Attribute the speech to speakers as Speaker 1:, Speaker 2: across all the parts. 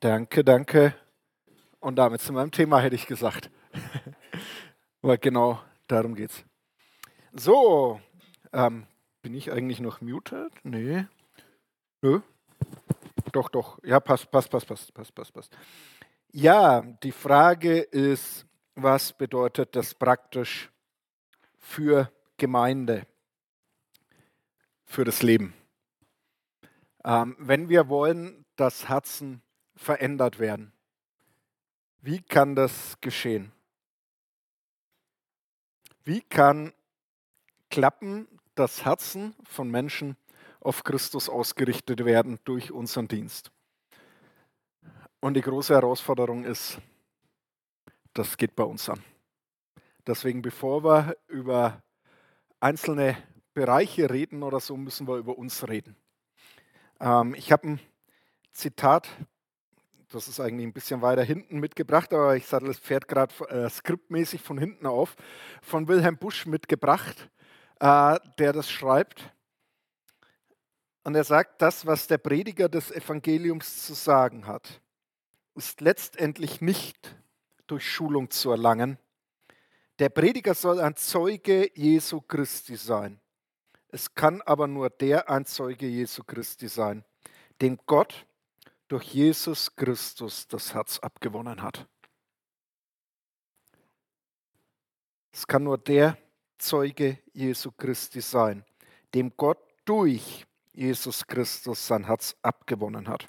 Speaker 1: Danke, danke. Und damit zu meinem Thema hätte ich gesagt. Aber genau darum geht's. So, bin ich eigentlich noch muted? Nee. Nö. Doch, doch. Ja, passt. Ja, die Frage ist, was bedeutet das praktisch für Gemeinde, für das Leben? Wenn wir wollen, dass Herzen verändert werden, wie kann das geschehen? Wie kann klappen, dass Herzen von Menschen auf Christus ausgerichtet werden durch unseren Dienst? Und die große Herausforderung ist, das geht bei uns an. Deswegen, bevor wir über einzelne Bereiche reden oder so, müssen wir über uns reden. Ich habe ein Zitat, das ist eigentlich ein bisschen weiter hinten mitgebracht, aber ich sage, es fährt gerade skriptmäßig von hinten auf, von Wilhelm Busch mitgebracht, der das schreibt. Und er sagt, das, was der Prediger des Evangeliums zu sagen hat, ist letztendlich nicht durch Schulung zu erlangen. Der Prediger soll ein Zeuge Jesu Christi sein. Es kann aber nur der ein Zeuge Jesu Christi sein, dem Gott durch Jesus Christus das Herz abgewonnen hat. Es kann nur der Zeuge Jesu Christi sein, dem Gott durch Jesus Christus sein Herz abgewonnen hat.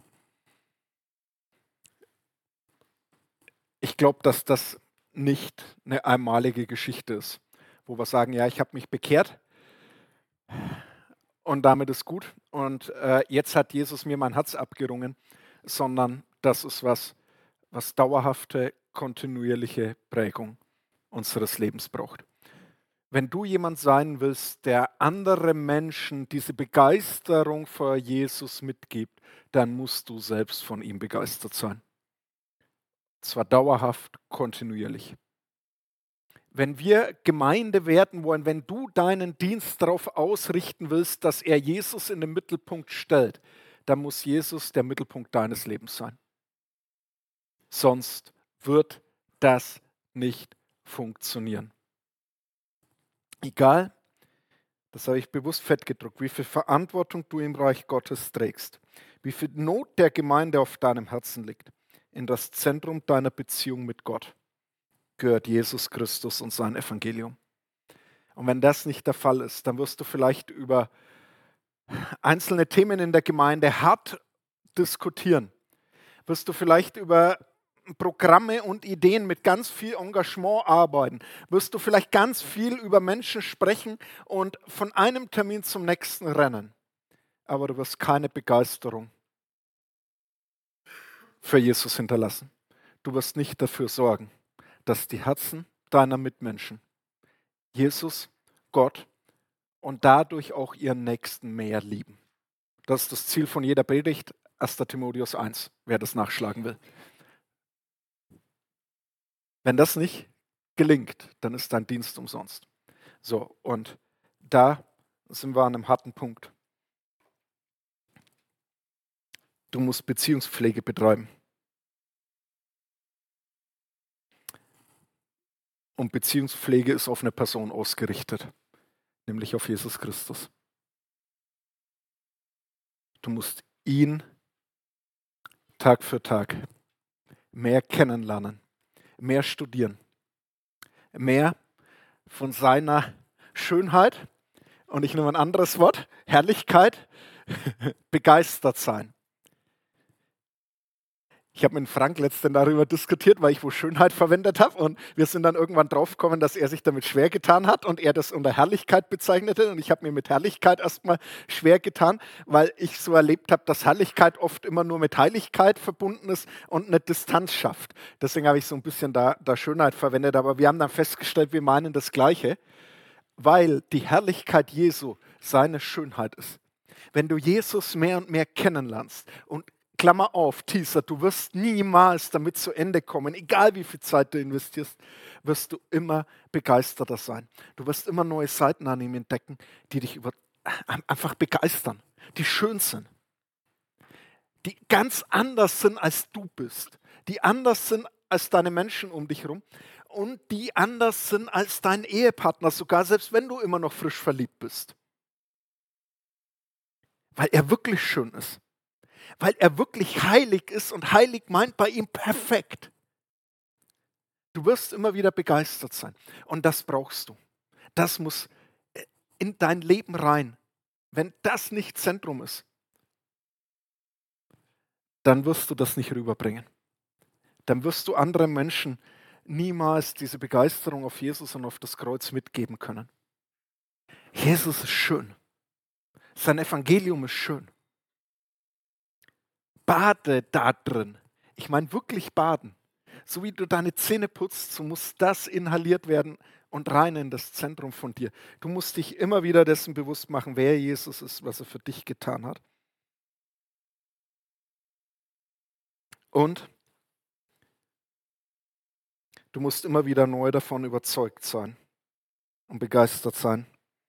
Speaker 1: Ich glaube, dass das nicht eine einmalige Geschichte ist, wo wir sagen, ja, ich habe mich bekehrt und damit ist gut und jetzt hat Jesus mir mein Herz abgerungen, sondern das ist was dauerhafte, kontinuierliche Prägung unseres Lebens braucht. Wenn du jemand sein willst, der andere Menschen diese Begeisterung vor Jesus mitgibt, dann musst du selbst von ihm begeistert sein. Zwar dauerhaft, kontinuierlich. Wenn wir Gemeinde werden wollen, wenn du deinen Dienst darauf ausrichten willst, dass er Jesus in den Mittelpunkt stellt, dann muss Jesus der Mittelpunkt deines Lebens sein. Sonst wird das nicht funktionieren. Egal, das habe ich bewusst fett gedruckt, wie viel Verantwortung du im Reich Gottes trägst, wie viel Not der Gemeinde auf deinem Herzen liegt, in das Zentrum deiner Beziehung mit Gott gehört Jesus Christus und sein Evangelium. Und wenn das nicht der Fall ist, dann wirst du vielleicht über einzelne Themen in der Gemeinde hart diskutieren. Wirst du vielleicht über Programme und Ideen mit ganz viel Engagement arbeiten. Wirst du vielleicht ganz viel über Menschen sprechen und von einem Termin zum nächsten rennen. Aber du wirst keine Begeisterung für Jesus hinterlassen. Du wirst nicht dafür sorgen, dass die Herzen deiner Mitmenschen Jesus, Gott und dadurch auch ihren Nächsten mehr lieben. Das ist das Ziel von jeder Predigt, 1. Timotheus 1, wer das nachschlagen will. Wenn das nicht gelingt, dann ist dein Dienst umsonst. So, und da sind wir an einem harten Punkt. Du musst Beziehungspflege betreiben. Und Beziehungspflege ist auf eine Person ausgerichtet, nämlich auf Jesus Christus. Du musst ihn Tag für Tag mehr kennenlernen, mehr studieren, mehr von seiner Schönheit, und ich nehme ein anderes Wort, Herrlichkeit, begeistert sein. Ich habe mit Frank letztens darüber diskutiert, weil ich wo Schönheit verwendet habe, und wir sind dann irgendwann draufgekommen, dass er sich damit schwer getan hat und er das unter Herrlichkeit bezeichnete, und ich habe mir mit Herrlichkeit erstmal schwer getan, weil ich so erlebt habe, dass Herrlichkeit oft immer nur mit Heiligkeit verbunden ist und eine Distanz schafft. Deswegen habe ich so ein bisschen da Schönheit verwendet, aber wir haben dann festgestellt, wir meinen das Gleiche, weil die Herrlichkeit Jesu seine Schönheit ist. Wenn du Jesus mehr und mehr kennenlernst und Klammer auf, Teaser, du wirst niemals damit zu Ende kommen, egal wie viel Zeit du investierst, wirst du immer begeisterter sein. Du wirst immer neue Seiten an ihm entdecken, die dich einfach begeistern, die schön sind. die ganz anders sind, als du bist, die anders sind als deine Menschen um dich herum und die anders sind als dein Ehepartner, sogar selbst wenn du immer noch frisch verliebt bist. Weil er wirklich schön ist, weil er wirklich heilig ist und heilig meint bei ihm perfekt. Du wirst immer wieder begeistert sein und das brauchst du. Das muss in dein Leben rein. Wenn das nicht Zentrum ist, dann wirst du das nicht rüberbringen. Dann wirst du anderen Menschen niemals diese Begeisterung auf Jesus und auf das Kreuz mitgeben können. Jesus ist schön. Sein Evangelium ist schön. Bade da drin. Ich meine wirklich baden. So wie du deine Zähne putzt, so muss das inhaliert werden und rein in das Zentrum von dir. Du musst dich immer wieder dessen bewusst machen, wer Jesus ist, was er für dich getan hat. Und du musst immer wieder neu davon überzeugt sein und begeistert sein,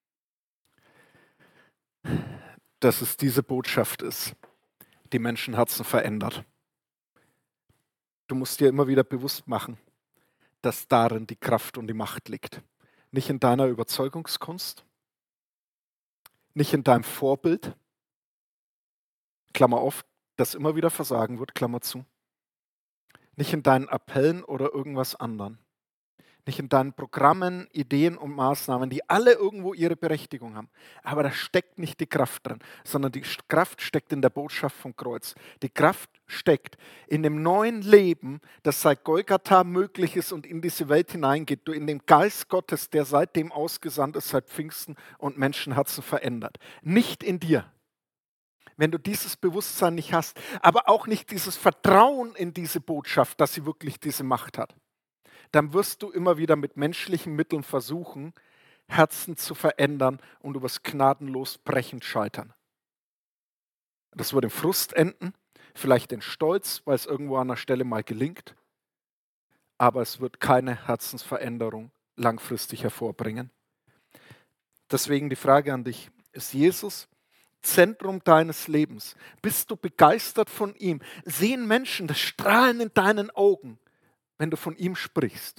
Speaker 1: dass es diese Botschaft ist, die Menschenherzen verändert. Du musst dir immer wieder bewusst machen, dass darin die Kraft und die Macht liegt. Nicht in deiner Überzeugungskunst, nicht in deinem Vorbild, Klammer auf, das immer wieder versagen wird, Klammer zu, nicht in deinen Appellen oder irgendwas anderem, nicht in deinen Programmen, Ideen und Maßnahmen, die alle irgendwo ihre Berechtigung haben. Aber da steckt nicht die Kraft drin, sondern die Kraft steckt in der Botschaft vom Kreuz. Die Kraft steckt in dem neuen Leben, das seit Golgatha möglich ist und in diese Welt hineingeht. Du in dem Geist Gottes, der seitdem ausgesandt ist, seit Pfingsten und Menschenherzen verändert. Nicht in dir. Wenn du dieses Bewusstsein nicht hast, aber auch nicht dieses Vertrauen in diese Botschaft, dass sie wirklich diese Macht hat, dann wirst du immer wieder mit menschlichen Mitteln versuchen, Herzen zu verändern und du wirst gnadenlos brechend scheitern. Das wird in Frust enden, vielleicht in Stolz, weil es irgendwo an der Stelle mal gelingt, aber es wird keine Herzensveränderung langfristig hervorbringen. Deswegen die Frage an dich, ist Jesus Zentrum deines Lebens? Bist du begeistert von ihm? Sehen Menschen das Strahlen in deinen Augen, wenn du von ihm sprichst?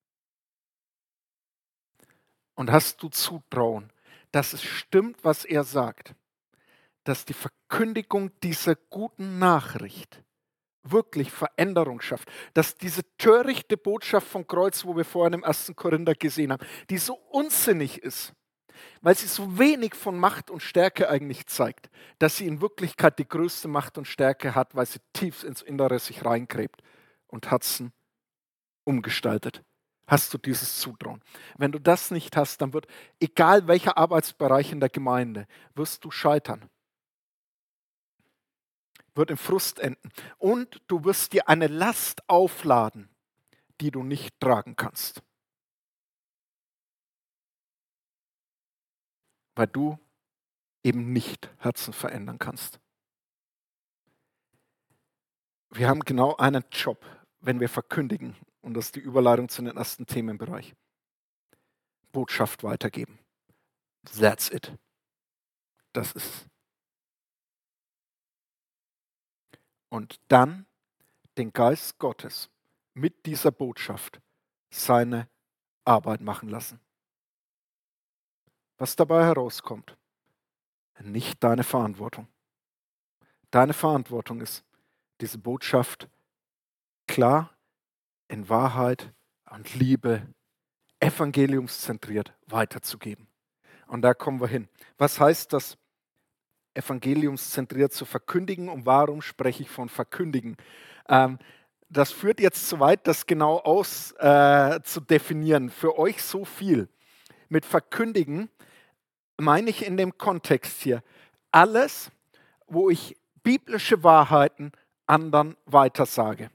Speaker 1: Und hast du Zutrauen, dass es stimmt, was er sagt? Dass die Verkündigung dieser guten Nachricht wirklich Veränderung schafft. Dass diese törichte Botschaft vom Kreuz, wo wir vorhin im 1. Korinther gesehen haben, die so unsinnig ist, weil sie so wenig von Macht und Stärke eigentlich zeigt, dass sie in Wirklichkeit die größte Macht und Stärke hat, weil sie tief ins Innere sich reingräbt und Herzen umgestaltet. Hast du dieses Zutrauen? Wenn du das nicht hast, dann wird, egal welcher Arbeitsbereich in der Gemeinde, wirst du scheitern. Wird in Frust enden. Und du wirst dir eine Last aufladen, die du nicht tragen kannst. Weil du eben nicht Herzen verändern kannst. Wir haben genau einen Job, wenn wir verkündigen. Und das ist die Überleitung zu den ersten Themenbereich. Botschaft weitergeben. That's it. Das ist es. Und dann den Geist Gottes mit dieser Botschaft seine Arbeit machen lassen. Was dabei herauskommt, nicht deine Verantwortung. Deine Verantwortung ist, diese Botschaft klar, in Wahrheit und Liebe, evangeliumszentriert weiterzugeben. Und da kommen wir hin. Was heißt das, evangeliumszentriert zu verkündigen und warum spreche ich von verkündigen? Das führt jetzt zu weit, das genau zu definieren. Für euch so viel. Mit verkündigen meine ich in dem Kontext hier alles, wo ich biblische Wahrheiten anderen weitersage.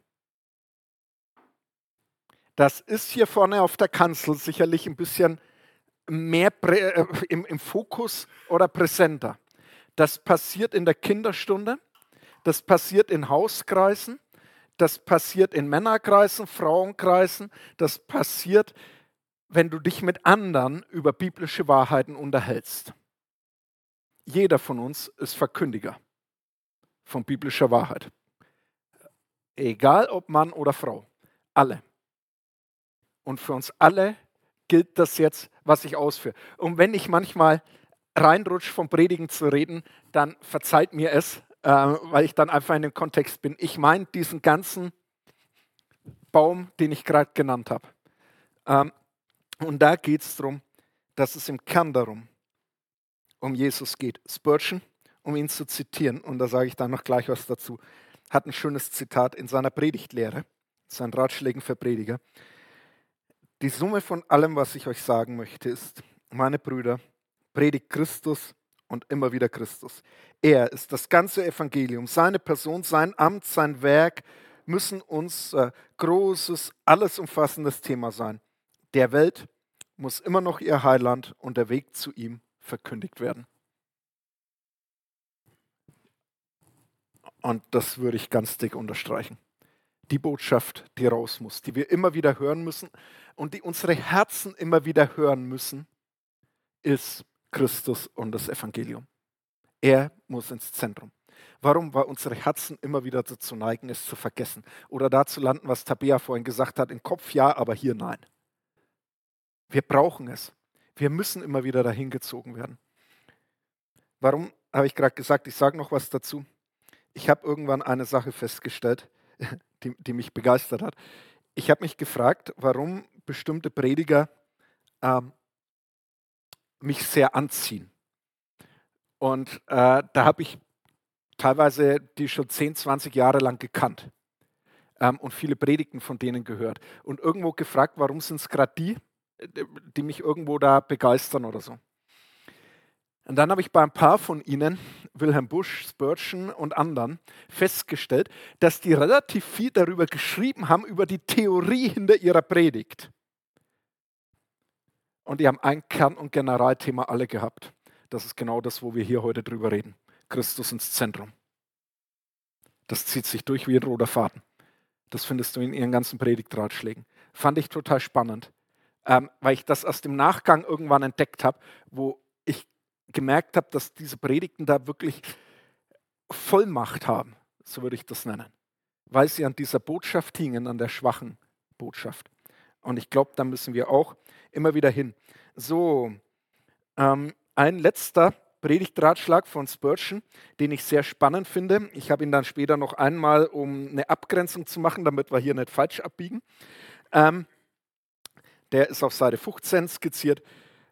Speaker 1: Das ist hier vorne auf der Kanzel sicherlich ein bisschen mehr im Fokus oder präsenter. Das passiert in der Kinderstunde, das passiert in Hauskreisen, das passiert in Männerkreisen, Frauenkreisen, das passiert, wenn du dich mit anderen über biblische Wahrheiten unterhältst. Jeder von uns ist Verkündiger. von biblischer Wahrheit. Egal ob Mann oder Frau, alle. Und für uns alle gilt das jetzt, was ich ausführe. Und wenn ich manchmal reinrutsche, vom Predigen zu reden, dann verzeiht mir es, weil ich dann einfach in dem Kontext bin. Ich meine diesen ganzen Baum, den ich gerade genannt habe. Und da geht es darum, dass es im Kern darum um Jesus geht. Spurgeon, um ihn zu zitieren, und da sage ich dann noch gleich was dazu, hat ein schönes Zitat in seiner Predigtlehre, seinen Ratschlägen für Prediger. Die Summe von allem, was ich euch sagen möchte, ist, meine Brüder, predigt Christus und immer wieder Christus. Er ist das ganze Evangelium, seine Person, sein Amt, sein Werk müssen uns großes, alles umfassendes Thema sein. Der Welt muss immer noch ihr Heiland und der Weg zu ihm verkündigt werden. Und das würde ich ganz dick unterstreichen. Die Botschaft, die raus muss, die wir immer wieder hören müssen und die unsere Herzen immer wieder hören müssen, ist Christus und das Evangelium. Er muss ins Zentrum. Warum? Weil unsere Herzen immer wieder dazu neigen, es zu vergessen. Oder da zu landen, was Tabea vorhin gesagt hat, im Kopf ja, aber hier nein. Wir brauchen es. Wir müssen immer wieder dahin gezogen werden. Warum habe ich gerade gesagt, ich sage noch was dazu. Ich habe irgendwann eine Sache festgestellt, die mich begeistert hat. Ich habe mich gefragt, warum bestimmte Prediger mich sehr anziehen. Und da habe ich teilweise die schon 10, 20 Jahre lang gekannt und viele Predigten von denen gehört. Und irgendwo gefragt, warum sind es gerade die mich irgendwo da begeistern oder so. Und dann habe ich bei ein paar von ihnen, Wilhelm Busch, Spurgeon und anderen, festgestellt, dass die relativ viel darüber geschrieben haben, über die Theorie hinter ihrer Predigt. Und die haben ein Kern- und Generalthema alle gehabt. Das ist genau das, wo wir hier heute drüber reden. Christus ins Zentrum. Das zieht sich durch wie ein roter Faden. Das findest du in ihren ganzen Predigtratschlägen. Fand ich total spannend, weil ich das aus dem Nachgang irgendwann entdeckt habe, wo ich gemerkt habe, dass diese Predigten da wirklich Vollmacht haben, so würde ich das nennen, weil sie an dieser Botschaft hingen, an der schwachen Botschaft. Und ich glaube, da müssen wir auch immer wieder hin. So, ein letzter Predigtratschlag von Spurgeon, den ich sehr spannend finde. Ich habe ihn dann später noch einmal, um eine Abgrenzung zu machen, damit wir hier nicht falsch abbiegen. Der ist auf Seite 15 skizziert.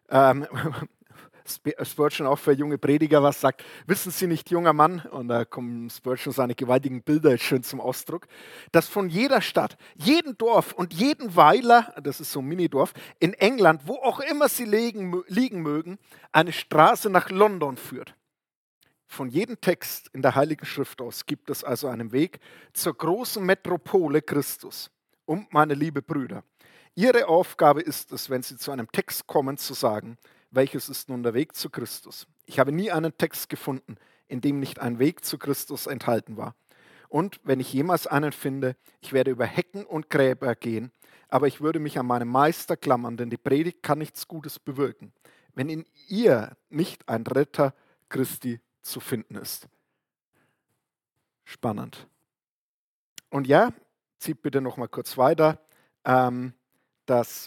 Speaker 1: Spurgeon auch für junge Prediger was sagt, wissen Sie nicht, junger Mann, und da kommen Spurgeon seine gewaltigen Bilder schön zum Ausdruck, dass von jeder Stadt, jedem Dorf und jedem Weiler, das ist so ein Minidorf, in England, wo auch immer sie liegen mögen, eine Straße nach London führt. Von jedem Text in der Heiligen Schrift aus gibt es also einen Weg zur großen Metropole Christus. Und meine liebe Brüder, Ihre Aufgabe ist es, wenn Sie zu einem Text kommen, zu sagen, welches ist nun der Weg zu Christus? Ich habe nie einen Text gefunden, in dem nicht ein Weg zu Christus enthalten war. Und wenn ich jemals einen finde, ich werde über Hecken und Gräber gehen, aber ich würde mich an meinen Meister klammern, denn die Predigt kann nichts Gutes bewirken, wenn in ihr nicht ein Retter Christi zu finden ist. Spannend. Und ja, zieht bitte noch mal kurz weiter, dass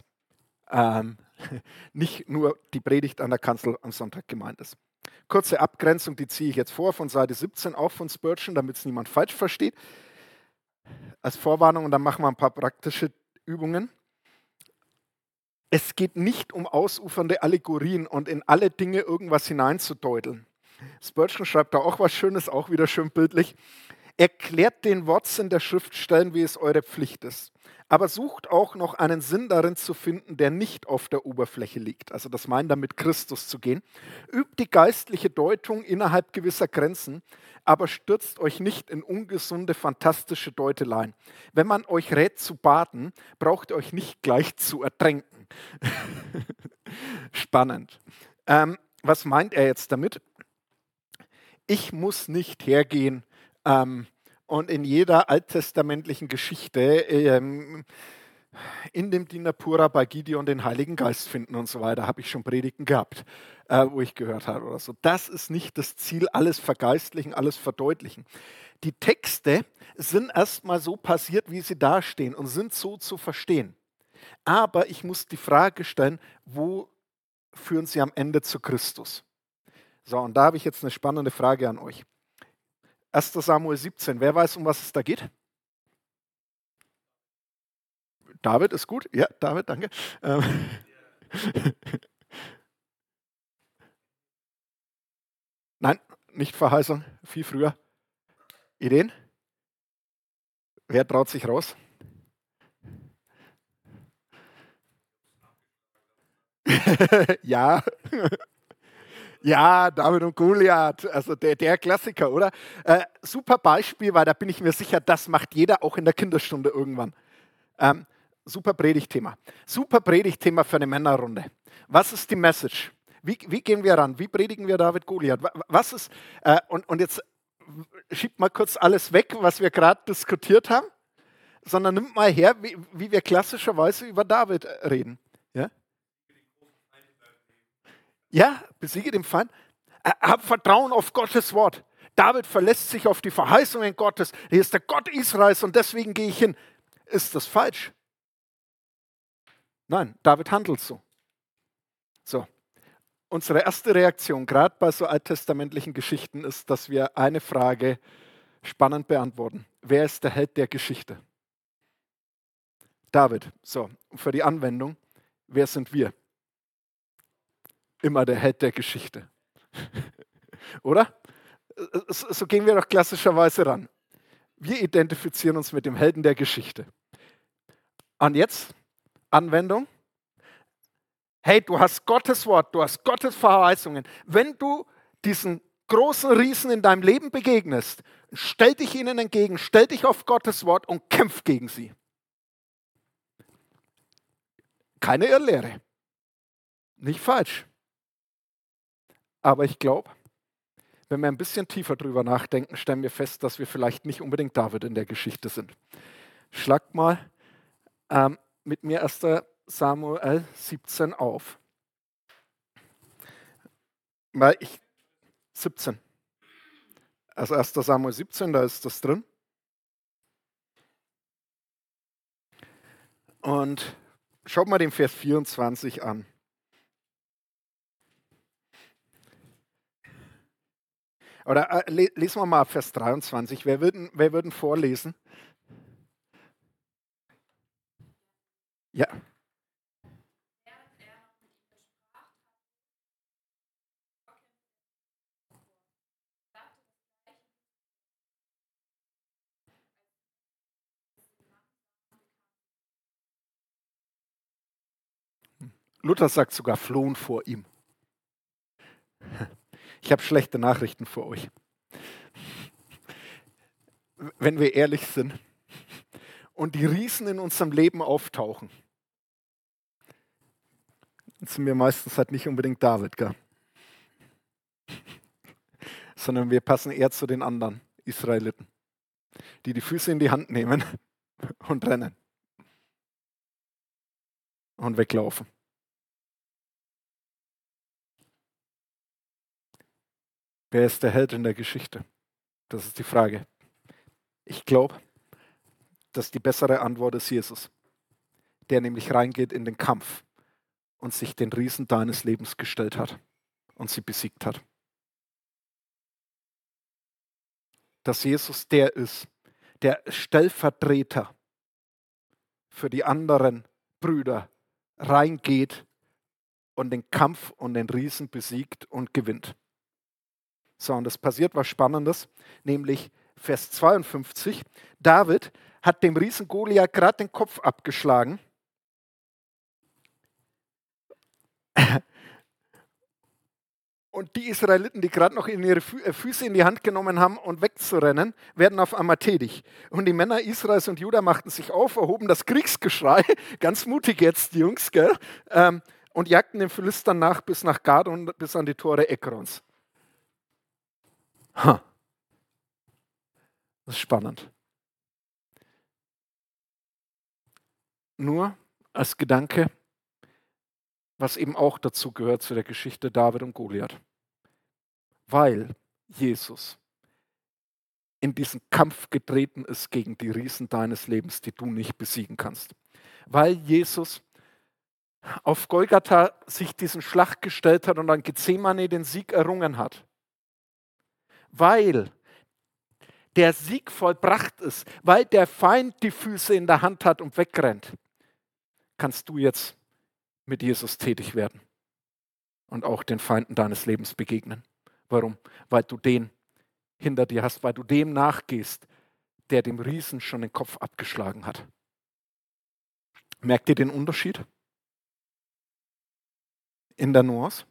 Speaker 1: nicht nur die Predigt an der Kanzel am Sonntag gemeint ist. Kurze Abgrenzung, die ziehe ich jetzt vor von Seite 17, auch von Spurgeon, damit es niemand falsch versteht. Als Vorwarnung, und dann machen wir ein paar praktische Übungen. Es geht nicht um ausufernde Allegorien und in alle Dinge irgendwas hineinzudeuteln. Spurgeon schreibt da auch was Schönes, auch wieder schön bildlich. Erklärt den Wortsinn der Schriftstellen, wie es eure Pflicht ist. Aber sucht auch noch einen Sinn darin zu finden, der nicht auf der Oberfläche liegt. Also das meint damit Christus zu gehen. Übt die geistliche Deutung innerhalb gewisser Grenzen, aber stürzt euch nicht in ungesunde, fantastische Deuteleien. Wenn man euch rät zu baden, braucht ihr euch nicht gleich zu ertränken. Spannend. Was meint er jetzt damit? Ich muss nicht hergehen und in jeder alttestamentlichen Geschichte in dem Dina Pura bei Gideon den Heiligen Geist finden und so weiter, habe ich schon Predigten gehabt, wo ich gehört habe oder so. Das ist nicht das Ziel, alles vergeistlichen, alles verdeutlichen. Die Texte sind erstmal so passiert, wie sie dastehen und sind so zu verstehen. Aber ich muss die Frage stellen, wo führen sie am Ende zu Christus? So, und da habe ich jetzt eine spannende Frage an euch. 1. Samuel 17, wer weiß, um was es da geht? David ist gut. Ja, David, danke. Nein, nicht Verheißung, viel früher. Ideen? Wer traut sich raus? Ja, ja, David und Goliath, also der Klassiker, oder? Super Beispiel, weil da bin ich mir sicher, das macht jeder auch in der Kinderstunde irgendwann. Ähm, super Predigtthema. Super Predigtthema für eine Männerrunde. Was ist die Message? Wie gehen wir ran? Wie predigen wir David Goliath? Was ist, und jetzt schiebt mal kurz alles weg, was wir gerade diskutiert haben, sondern nimmt mal her, wie wir klassischerweise über David reden. Ja, ja, besiege den Feind. Hab Vertrauen auf Gottes Wort. David verlässt sich auf die Verheißungen Gottes. Er ist der Gott Israels und deswegen gehe ich hin. Ist das falsch? Nein, David handelt so. So, unsere erste Reaktion, gerade bei so alttestamentlichen Geschichten, ist, dass wir eine Frage spannend beantworten. Wer ist der Held der Geschichte? David. So, und für die Anwendung, wer sind wir? Immer der Held der Geschichte. Oder? So gehen wir doch klassischerweise ran. Wir identifizieren uns mit dem Helden der Geschichte. Und jetzt Anwendung. Hey, du hast Gottes Wort, du hast Gottes Verheißungen. Wenn du diesen großen Riesen in deinem Leben begegnest, stell dich ihnen entgegen, stell dich auf Gottes Wort und kämpf gegen sie. Keine Irrlehre. Nicht falsch. Aber ich glaube, wenn wir ein bisschen tiefer drüber nachdenken, stellen wir fest, dass wir vielleicht nicht unbedingt David in der Geschichte sind. Schlagt mal mit mir 1. Samuel 17 auf. 17. Also 1. Samuel 17, da ist das drin. Und schaut mal den Vers 24 an. Oder lesen wir mal Vers 23. Wer würden vorlesen? Ja. Luther sagt sogar, flohen vor ihm. Ich habe schlechte Nachrichten für euch. Wenn wir ehrlich sind und die Riesen in unserem Leben auftauchen, dann sind wir meistens halt nicht unbedingt David, gell? Sondern wir passen eher zu den anderen Israeliten, die die Füße in die Hand nehmen und rennen und weglaufen. Wer ist der Held in der Geschichte? Das ist die Frage. Ich glaube, dass die bessere Antwort ist Jesus, der nämlich reingeht in den Kampf und sich den Riesen deines Lebens gestellt hat und sie besiegt hat. Dass Jesus der ist, der Stellvertreter für die anderen Brüder reingeht und den Kampf und den Riesen besiegt und gewinnt. So, und es passiert was Spannendes, nämlich Vers 52. David hat dem Riesen Goliath gerade den Kopf abgeschlagen. Und die Israeliten, die gerade noch ihre Füße in die Hand genommen haben und wegzurennen, werden auf einmal tätig. Und die Männer Israels und Juda machten sich auf, erhoben das Kriegsgeschrei, ganz mutig jetzt, die Jungs, gell? Und jagten den Philistern nach bis nach Gad und bis an die Tore Ekrons. Das ist spannend. nur als Gedanke, was eben auch dazu gehört zu der Geschichte David und Goliath. Weil Jesus in diesen Kampf getreten ist gegen die Riesen deines Lebens, die du nicht besiegen kannst. Weil Jesus auf Golgatha sich diesen Schlag gestellt hat und an Gethsemane den Sieg errungen hat. Weil der Sieg vollbracht ist, weil der Feind die Füße in der Hand hat und wegrennt, kannst du jetzt mit Jesus tätig werden und auch den Feinden deines Lebens begegnen. Warum? Weil du den hinter dir hast, weil du dem nachgehst, der dem Riesen schon den Kopf abgeschlagen hat. Merkt ihr den Unterschied in der Nuance?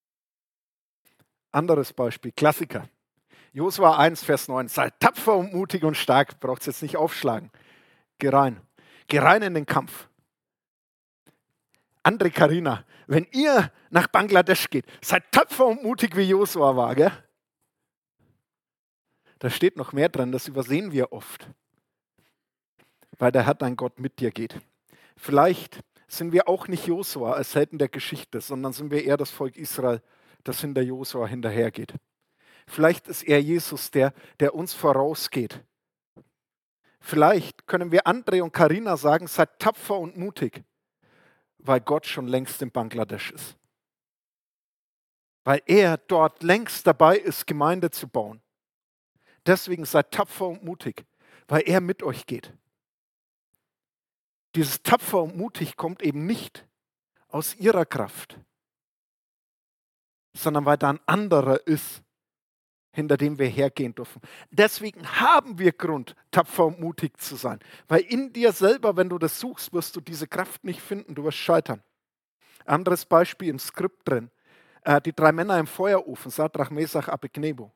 Speaker 1: Anderes Beispiel, Klassiker. Josua 1, Vers 9. Seid tapfer und mutig und stark. Braucht es jetzt nicht aufschlagen. Geh rein. Geh rein in den Kampf. André, Karina, wenn ihr nach Bangladesch geht, seid tapfer und mutig, wie Josua war, gell? Da steht noch mehr dran, das übersehen wir oft. Weil der Herr dein Gott mit dir geht. Vielleicht sind wir auch nicht Josua als Helden der Geschichte, sondern sind wir eher das Volk Israel, das hinter Josua hinterhergeht. Vielleicht ist er Jesus, der uns vorausgeht. Vielleicht können wir André und Karina sagen, seid tapfer und mutig, weil Gott schon längst in Bangladesch ist. Weil er dort längst dabei ist, Gemeinde zu bauen. Deswegen seid tapfer und mutig, weil er mit euch geht. Dieses tapfer und mutig kommt eben nicht aus ihrer Kraft, sondern weil da ein anderer ist, hinter dem wir hergehen dürfen. Deswegen haben wir Grund, tapfer und mutig zu sein. Weil in dir selber, wenn du das suchst, wirst du diese Kraft nicht finden, du wirst scheitern. Anderes Beispiel im Skript drin. Die 3 Männer im Feuerofen, Sadrach, Mesach, Abednego.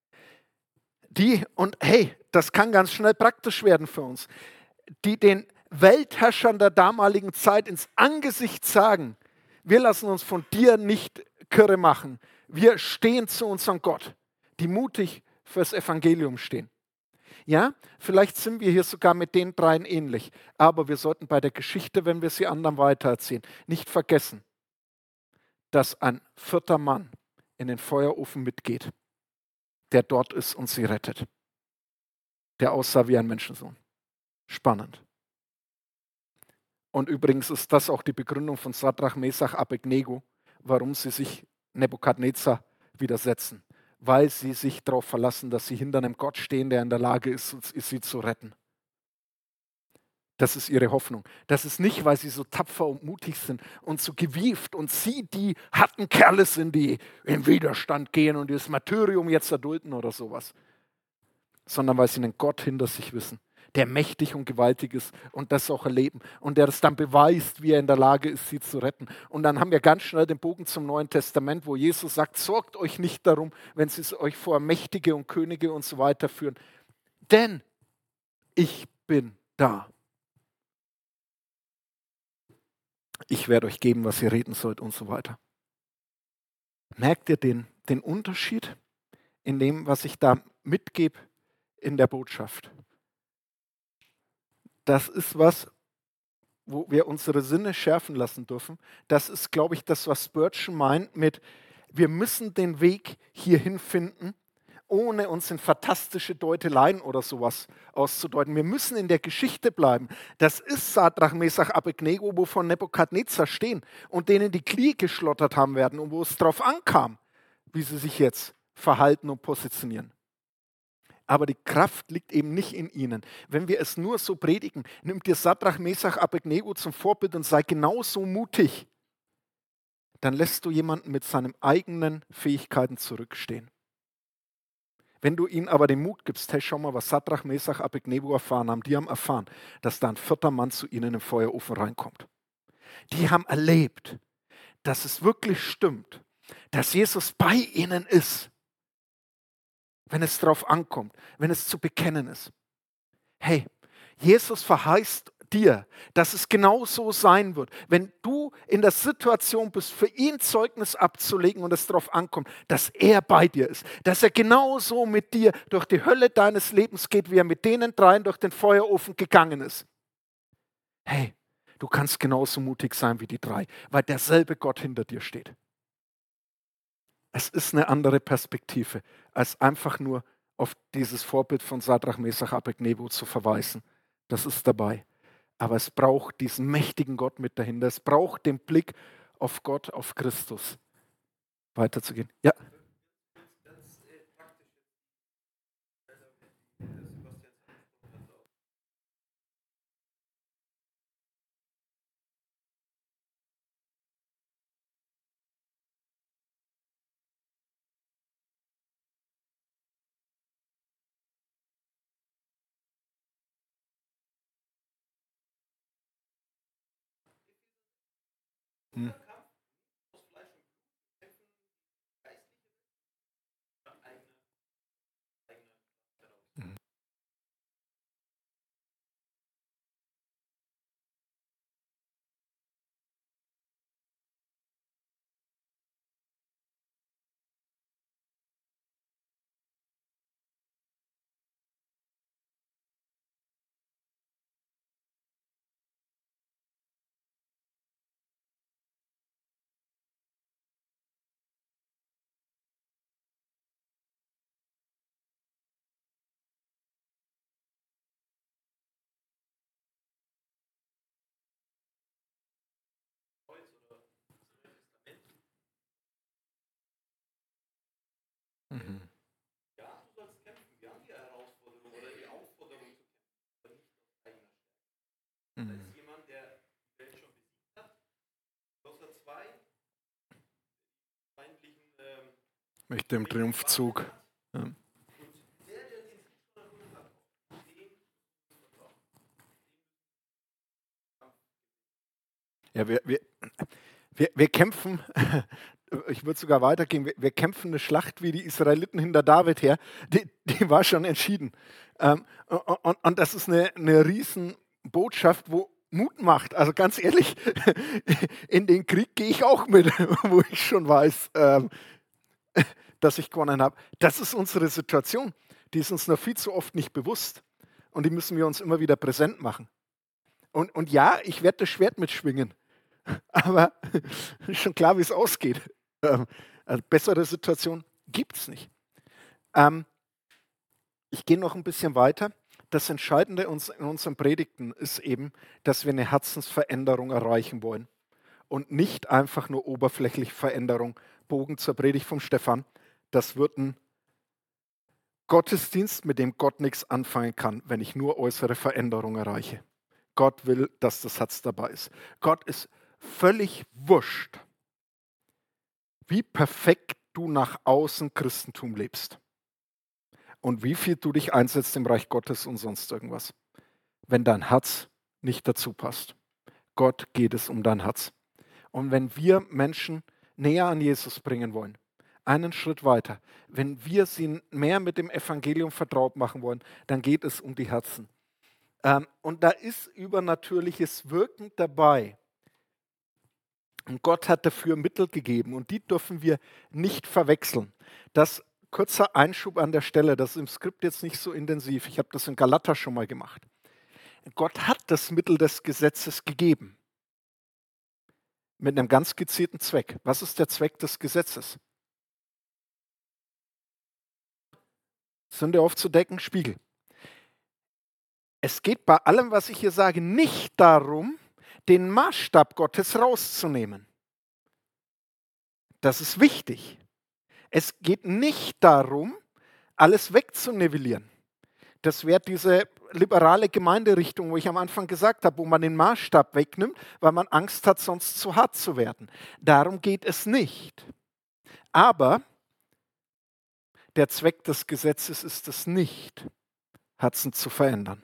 Speaker 1: Das kann ganz schnell praktisch werden für uns. Die den Weltherrschern der damaligen Zeit ins Angesicht sagen, wir lassen uns von dir nicht kirre machen. Wir stehen zu unserem Gott, die mutig fürs Evangelium stehen. Ja, vielleicht sind wir hier sogar mit den 3 ähnlich, aber wir sollten bei der Geschichte, wenn wir sie anderen weitererzählen, nicht vergessen, dass ein 4. Mann in den Feuerofen mitgeht, der dort ist und sie rettet. Der aussah wie ein Menschensohn. Spannend. Und übrigens ist das auch die Begründung von Sadrach, Mesach, Abednego, warum sie sich Nebukadnezar widersetzen. Weil sie sich darauf verlassen, dass sie hinter einem Gott stehen, der in der Lage ist, sie zu retten. Das ist ihre Hoffnung. Das ist nicht, weil sie so tapfer und mutig sind und so gewieft und sie die harten Kerle sind, die in Widerstand gehen und das Martyrium jetzt erdulden oder sowas. Sondern weil sie einen Gott hinter sich wissen, der mächtig und gewaltig ist und das auch erleben und der das dann beweist, wie er in der Lage ist, sie zu retten. Und dann haben wir ganz schnell den Bogen zum Neuen Testament, wo Jesus sagt, sorgt euch nicht darum, wenn sie euch vor Mächtige und Könige und so weiter führen, denn ich bin da. Ich werde euch geben, was ihr reden sollt und so weiter. Merkt ihr den Unterschied in dem, was ich da mitgebe in der Botschaft? Das ist was, wo wir unsere Sinne schärfen lassen dürfen. Das ist, glaube ich, das, was Spurgeon meint mit, wir müssen den Weg hierhin finden, ohne uns in fantastische Deuteleien oder sowas auszudeuten. Wir müssen in der Geschichte bleiben. Das ist Sadrach, Mesach, Abednego, wo von Nebukadnezar stehen und denen die Knie geschlottert haben werden und wo es darauf ankam, wie sie sich jetzt verhalten und positionieren. Aber die Kraft liegt eben nicht in ihnen. Wenn wir es nur so predigen, nimm dir Sadrach, Mesach, Abednego zum Vorbild und sei genauso mutig, dann lässt du jemanden mit seinen eigenen Fähigkeiten zurückstehen. Wenn du ihnen aber den Mut gibst, hey, schau mal, was Sadrach, Mesach, Abednego erfahren haben, die haben erfahren, dass da ein 4. Mann zu ihnen im Feuerofen reinkommt. Die haben erlebt, dass es wirklich stimmt, dass Jesus bei ihnen ist, wenn es darauf ankommt, wenn es zu bekennen ist. Hey, Jesus verheißt dir, dass es genau so sein wird, wenn du in der Situation bist, für ihn Zeugnis abzulegen und es darauf ankommt, dass er bei dir ist, dass er genauso mit dir durch die Hölle deines Lebens geht, wie er mit denen 3 durch den Feuerofen gegangen ist. Hey, Du kannst genauso mutig sein wie die 3, weil derselbe Gott hinter dir steht. Es ist eine andere Perspektive, als einfach nur auf dieses Vorbild von Sadrach, Mesach, Abednego zu verweisen. Das ist dabei. Aber es braucht diesen mächtigen Gott mit dahinter. Es braucht den Blick auf Gott, auf Christus, weiterzugehen. Ja. Hm. Mhm. Mhm. Mhm. Mit dem Triumphzug. Ja. Ja, wir kämpfen, ich würde sogar weitergehen, wir kämpfen eine Schlacht wie die Israeliten hinter David her, die war schon entschieden. Und das ist eine Riesenbotschaft, wo Mut macht. Also ganz ehrlich, in den Krieg gehe ich auch mit, wo ich schon weiß, dass ich gewonnen habe. Das ist unsere Situation. Die ist uns noch viel zu oft nicht bewusst. Und die müssen wir uns immer wieder präsent machen. Und ja, ich werde das Schwert mitschwingen. Aber ist schon klar, wie es ausgeht. Also bessere Situation gibt es nicht. Ähm, ich gehe noch ein bisschen weiter. Das Entscheidende in unseren Predigten ist eben, dass wir eine Herzensveränderung erreichen wollen. Und nicht einfach nur oberflächlich Veränderung. Bogen zur Predigt vom Stefan. Das wird ein Gottesdienst, mit dem Gott nichts anfangen kann, wenn ich nur äußere Veränderung erreiche. Gott will, dass das Herz dabei ist. Gott ist völlig wurscht, wie perfekt du nach außen Christentum lebst und wie viel du dich einsetzt im Reich Gottes und sonst irgendwas, wenn dein Herz nicht dazu passt. Gott geht es um dein Herz. Und wenn wir Menschen näher an Jesus bringen wollen, einen Schritt weiter, wenn wir sie mehr mit dem Evangelium vertraut machen wollen, dann geht es um die Herzen. Und da ist übernatürliches Wirken dabei. Und Gott hat dafür Mittel gegeben und die dürfen wir nicht verwechseln. Das kurzer Einschub an der Stelle, das ist im Skript jetzt nicht so intensiv. Ich habe das in Galater schon mal gemacht. Gott hat das Mittel des Gesetzes gegeben. Mit einem ganz gezielten Zweck. Was ist der Zweck des Gesetzes? Sünde aufzudecken, Spiegel. Es geht bei allem, was ich hier sage, nicht darum, den Maßstab Gottes rauszunehmen. Das ist wichtig. Es geht nicht darum, alles wegzunivellieren. Das wäre diese liberale Gemeinderichtung, wo ich am Anfang gesagt habe, wo man den Maßstab wegnimmt, weil man Angst hat, sonst zu hart zu werden. Darum geht es nicht. Aber der Zweck des Gesetzes ist es nicht, Herzen zu verändern.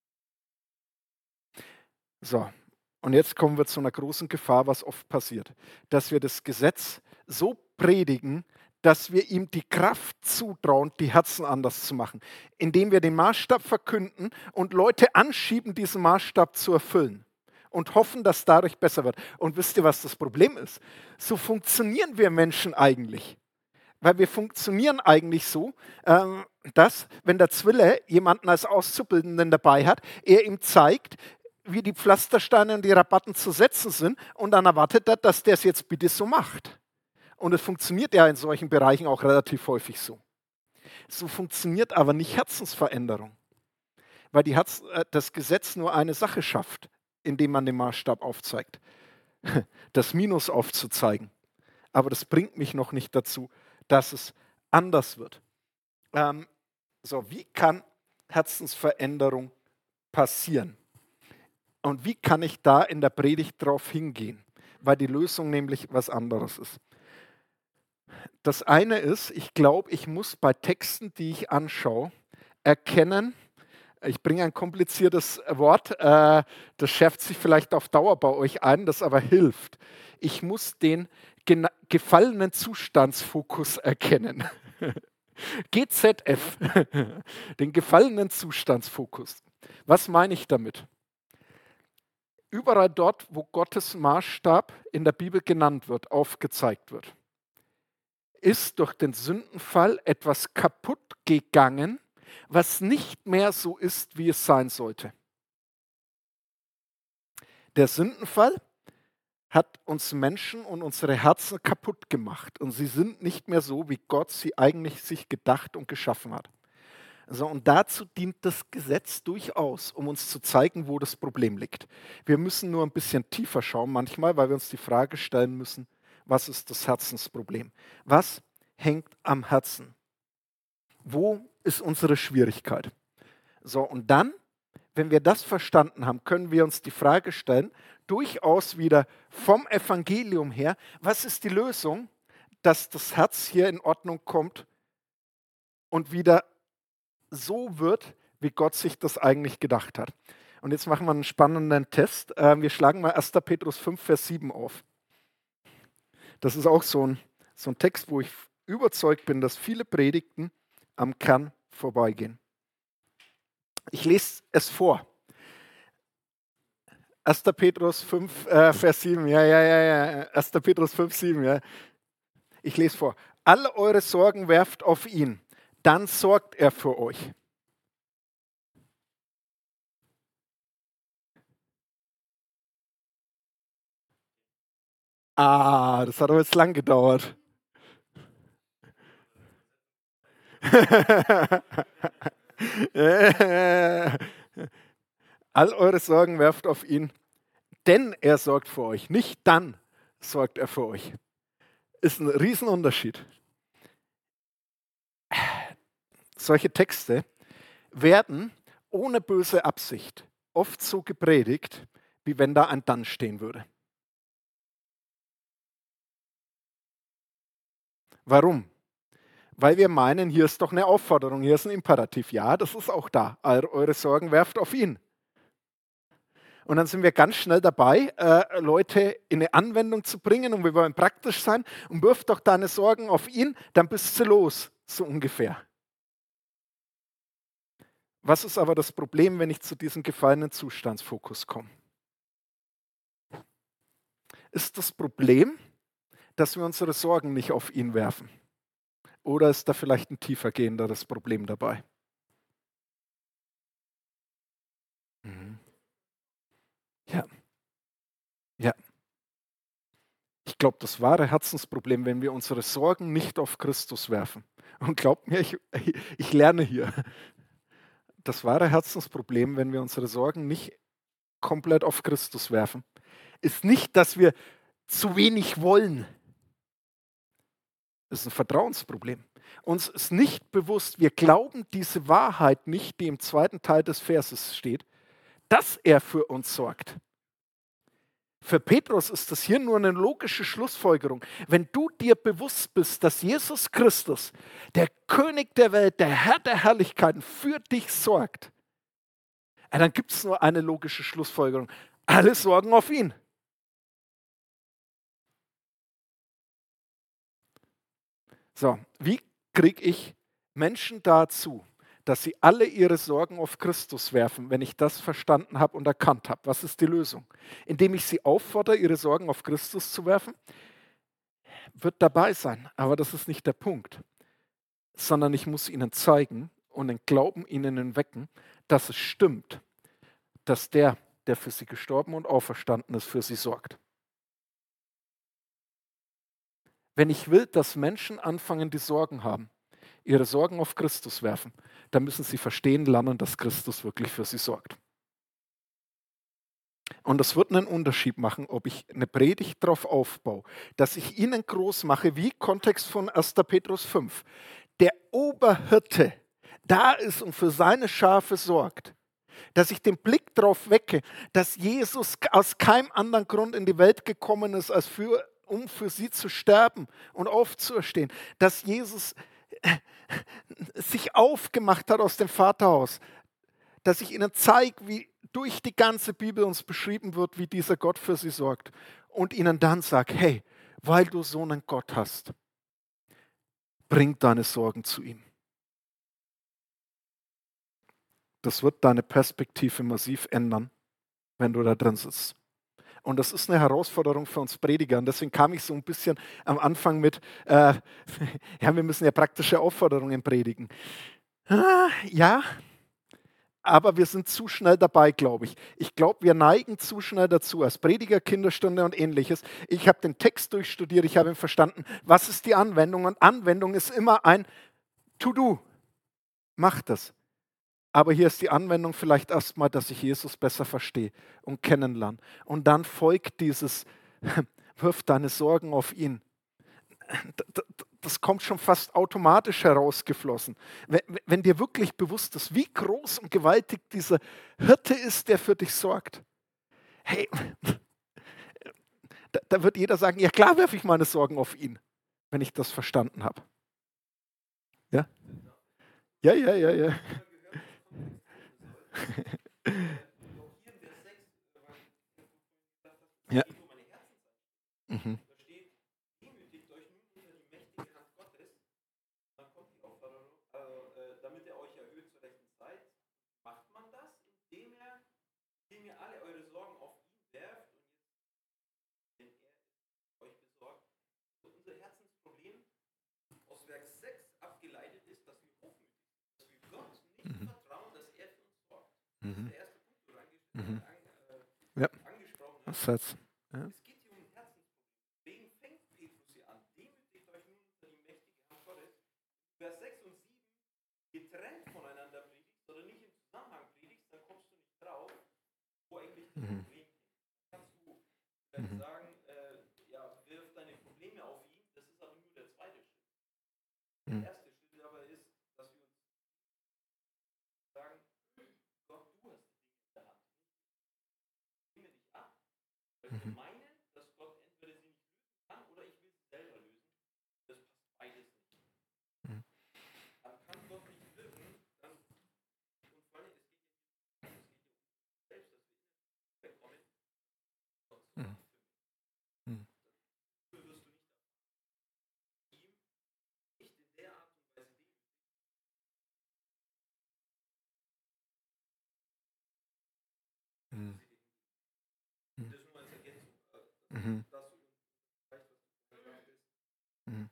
Speaker 1: So, und jetzt kommen wir zu einer großen Gefahr, was oft passiert, dass wir das Gesetz so predigen, dass wir ihm die Kraft zutrauen, die Herzen anders zu machen, indem wir den Maßstab verkünden und Leute anschieben, diesen Maßstab zu erfüllen und hoffen, dass dadurch besser wird. Und wisst ihr, was das Problem ist? So funktionieren wir Menschen eigentlich. Weil wir funktionieren eigentlich so, dass, wenn der Zwille jemanden als Auszubildenden dabei hat, er ihm zeigt, wie die Pflastersteine und die Rabatten zu setzen sind und dann erwartet er, dass der es jetzt bitte so macht. Und es funktioniert ja in solchen Bereichen auch relativ häufig so. So funktioniert aber nicht Herzensveränderung, weil das Gesetz nur eine Sache schafft, indem man den Maßstab aufzeigt, das Minus aufzuzeigen. Aber das bringt mich noch nicht dazu, dass es anders wird. Wie kann Herzensveränderung passieren? Und wie kann ich da in der Predigt drauf hingehen? Weil die Lösung nämlich was anderes ist. Das eine ist, ich glaube, ich muss bei Texten, die ich anschaue, erkennen, ich bringe ein kompliziertes Wort, das schärft sich vielleicht auf Dauer bei euch ein, das aber hilft. Ich muss den gefallenen Zustandsfokus erkennen. GZF, den gefallenen Zustandsfokus. Was meine ich damit? Überall dort, wo Gottes Maßstab in der Bibel genannt wird, aufgezeigt wird, ist durch den Sündenfall etwas kaputt gegangen, was nicht mehr so ist, wie es sein sollte. Der Sündenfall hat uns Menschen und unsere Herzen kaputt gemacht und sie sind nicht mehr so, wie Gott sie eigentlich sich gedacht und geschaffen hat. Und dazu dient das Gesetz durchaus, um uns zu zeigen, wo das Problem liegt. Wir müssen nur ein bisschen tiefer schauen manchmal, weil wir uns die Frage stellen müssen, was ist das Herzensproblem? Was hängt am Herzen? Wo ist unsere Schwierigkeit? Und dann, wenn wir das verstanden haben, können wir uns die Frage stellen, durchaus wieder vom Evangelium her, was ist die Lösung, dass das Herz hier in Ordnung kommt und wieder so wird, wie Gott sich das eigentlich gedacht hat. Und jetzt machen wir einen spannenden Test. Wir schlagen mal 1. Petrus 5, Vers 7 auf. Das ist auch so ein Text, wo ich überzeugt bin, dass viele Predigten am Kern vorbeigehen. Ich lese es vor. 1. Petrus 5, Vers 7. Ja. 1. Petrus 5, 7. Ja. Ich lese vor. Alle eure Sorgen werft auf ihn, dann sorgt er für euch. Das hat aber jetzt lang gedauert. All eure Sorgen werft auf ihn, denn er sorgt für euch. Nicht dann sorgt er für euch. Ist ein Riesenunterschied. Solche Texte werden ohne böse Absicht oft so gepredigt, wie wenn da ein Dann stehen würde. Warum? Weil wir meinen, hier ist doch eine Aufforderung, hier ist ein Imperativ. Ja, das ist auch da. All eure Sorgen werft auf ihn. Und dann sind wir ganz schnell dabei, Leute in eine Anwendung zu bringen und wir wollen praktisch sein und wirf doch deine Sorgen auf ihn, dann bist du los, so ungefähr. Was ist aber das Problem, wenn ich zu diesem gefallenen Zustandsfokus komme? Ist das Problem, dass wir unsere Sorgen nicht auf ihn werfen? Oder ist da vielleicht ein tiefer gehenderes Problem dabei? Ja. Ich glaube, das wahre Herzensproblem, wenn wir unsere Sorgen nicht auf Christus werfen. Und glaubt mir, ich lerne hier. Das wahre Herzensproblem, wenn wir unsere Sorgen nicht komplett auf Christus werfen, ist nicht, dass wir zu wenig wollen. Das ist ein Vertrauensproblem. Uns ist nicht bewusst, wir glauben diese Wahrheit nicht, die im zweiten Teil des Verses steht, dass er für uns sorgt. Für Petrus ist das hier nur eine logische Schlussfolgerung. Wenn du dir bewusst bist, dass Jesus Christus, der König der Welt, der Herr der Herrlichkeiten, für dich sorgt, dann gibt es nur eine logische Schlussfolgerung. Alle sorgen auf ihn. Wie kriege ich Menschen dazu, dass sie alle ihre Sorgen auf Christus werfen, wenn ich das verstanden habe und erkannt habe? Was ist die Lösung? Indem ich sie auffordere, ihre Sorgen auf Christus zu werfen? Wird dabei sein, aber das ist nicht der Punkt. Sondern ich muss ihnen zeigen und den Glauben ihnen wecken, dass es stimmt, dass der der für sie gestorben und auferstanden ist, für sie sorgt. Wenn ich will, dass Menschen anfangen, die Sorgen haben, ihre Sorgen auf Christus werfen, dann müssen sie verstehen lernen, dass Christus wirklich für sie sorgt. Und das wird einen Unterschied machen, ob ich eine Predigt darauf aufbaue, dass ich ihnen groß mache, wie Kontext von 1. Petrus 5. Der Oberhirte da ist und für seine Schafe sorgt, dass ich den Blick darauf wecke, dass Jesus aus keinem anderen Grund in die Welt gekommen ist, als um für sie zu sterben und aufzuerstehen, dass Jesus sich aufgemacht hat aus dem Vaterhaus, dass ich ihnen zeige, wie durch die ganze Bibel uns beschrieben wird, wie dieser Gott für sie sorgt und ihnen dann sage, hey, weil du so einen Gott hast, bring deine Sorgen zu ihm. Das wird deine Perspektive massiv ändern, wenn du da drin sitzt. Und das ist eine Herausforderung für uns Prediger. Und deswegen kam ich so ein bisschen am Anfang mit, ja, wir müssen ja praktische Aufforderungen predigen. Ja, aber wir sind zu schnell dabei, glaube ich. Ich glaube, wir neigen zu schnell dazu, als Prediger, Kinderstunde und ähnliches. Ich habe den Text durchstudiert, ich habe ihn verstanden. Was ist die Anwendung? Und Anwendung ist immer ein To-Do. Mach das. Aber hier ist die Anwendung vielleicht erstmal, dass ich Jesus besser verstehe und kennenlerne. Und dann folgt dieses, wirf deine Sorgen auf ihn. Das kommt schon fast automatisch herausgeflossen. Wenn dir wirklich bewusst ist, wie groß und gewaltig dieser Hirte ist, der für dich sorgt. Hey, da wird jeder sagen, ja klar werfe ich meine Sorgen auf ihn, wenn ich das verstanden habe. Ja? Ja, ja, ja, ja. Ja. Mhm. Mhm. Mhm. Ja, Satz. Ja. Mhm. Mhm. Mhm. Mhm. Mhm. Mhm. Mhm. Mhm. Mhm. Mhm.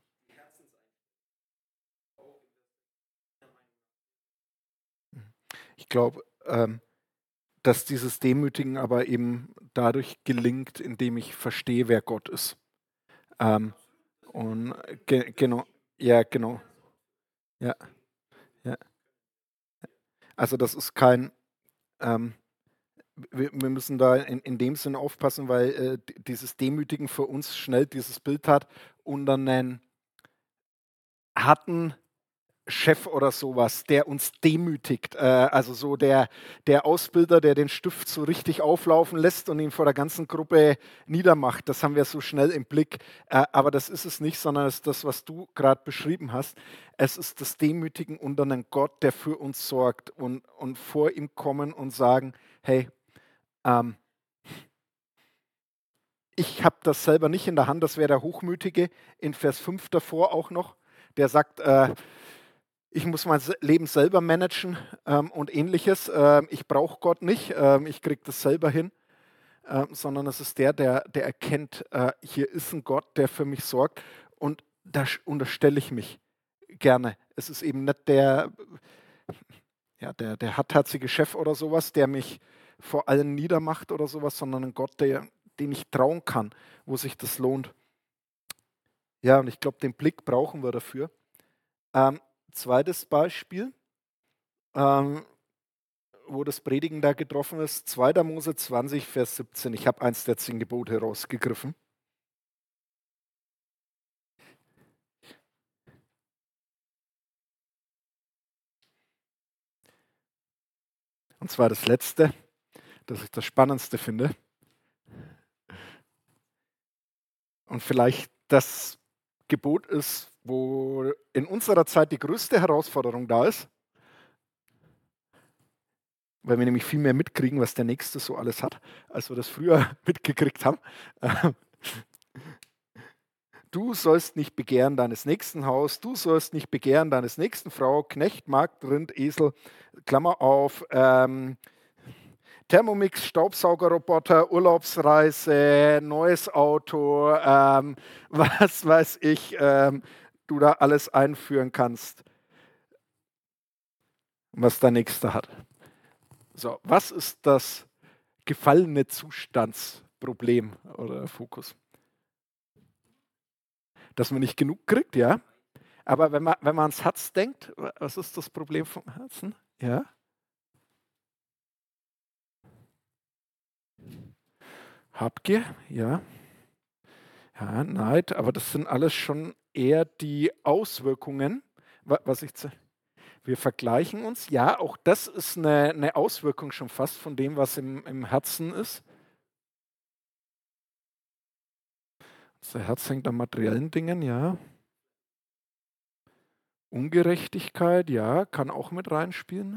Speaker 1: Ich glaube, dass dieses Demütigen aber eben dadurch gelingt, indem ich verstehe, wer Gott ist. Ähm, und genau, ja, genau, ja, ja. Also das ist kein, ähm, wir müssen da in dem Sinne aufpassen, weil dieses Demütigen für uns schnell dieses Bild hat unter einen harten Chef oder sowas, der uns demütigt. Also so der Ausbilder, der den Stift so richtig auflaufen lässt und ihn vor der ganzen Gruppe niedermacht. Das haben wir so schnell im Blick. Aber das ist es nicht, sondern es ist das, was du gerade beschrieben hast. Es ist das Demütigen unter einen Gott, der für uns sorgt und vor ihm kommen und sagen, hey, ähm, ich habe das selber nicht in der Hand, das wäre der Hochmütige in Vers 5 davor auch noch, der sagt, ich muss mein Leben selber managen und ähnliches. Ich brauche Gott nicht, ich kriege das selber hin, sondern es ist der erkennt, hier ist ein Gott, der für mich sorgt und da unterstelle ich mich gerne. Es ist eben nicht der hartherzige Chef oder sowas, der mich vor allen niedermacht oder sowas, sondern ein Gott, dem ich trauen kann, wo sich das lohnt. Ja, und ich glaube, den Blick brauchen wir dafür. Zweites Beispiel, ähm, wo das Predigen da getroffen ist, 2. Mose 20, Vers 17. Ich habe eins der 10 Gebote rausgegriffen. Und zwar das letzte, das ich das Spannendste finde. Und vielleicht das Gebot ist, wo in unserer Zeit die größte Herausforderung da ist, weil wir nämlich viel mehr mitkriegen, was der Nächste so alles hat, als wir das früher mitgekriegt haben. Du sollst nicht begehren deines nächsten Haus, du sollst nicht begehren deines nächsten Frau, Knecht, Magd, Rind, Esel, Klammer auf, Thermomix, Staubsaugerroboter, Urlaubsreise, neues Auto, was weiß ich, du da alles einführen kannst, was der Nächste hat. So, was ist das gefallene Zustandsproblem oder Fokus? Dass man nicht genug kriegt, ja. Aber wenn man ans Herz denkt, was ist das Problem vom Herzen? Ja. Habgier, ja. Ja, Neid, aber das sind alles schon eher die Auswirkungen, wir vergleichen uns. Ja, auch das ist eine Auswirkung schon fast von dem, was im Herzen ist. Das Herz hängt an materiellen Dingen, ja. Ungerechtigkeit, ja, kann auch mit reinspielen.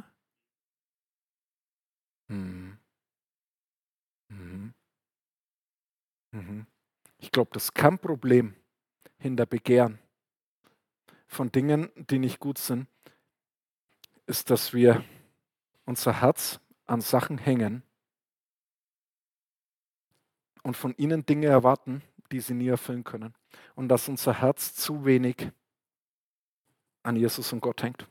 Speaker 1: Mhm. Mhm. Mhm. Ich glaube, das Kernproblem hinter Begehren von Dingen, die nicht gut sind, ist, dass wir unser Herz an Sachen hängen und von ihnen Dinge erwarten, die sie nie erfüllen können. Und dass unser Herz zu wenig an Jesus und Gott hängt.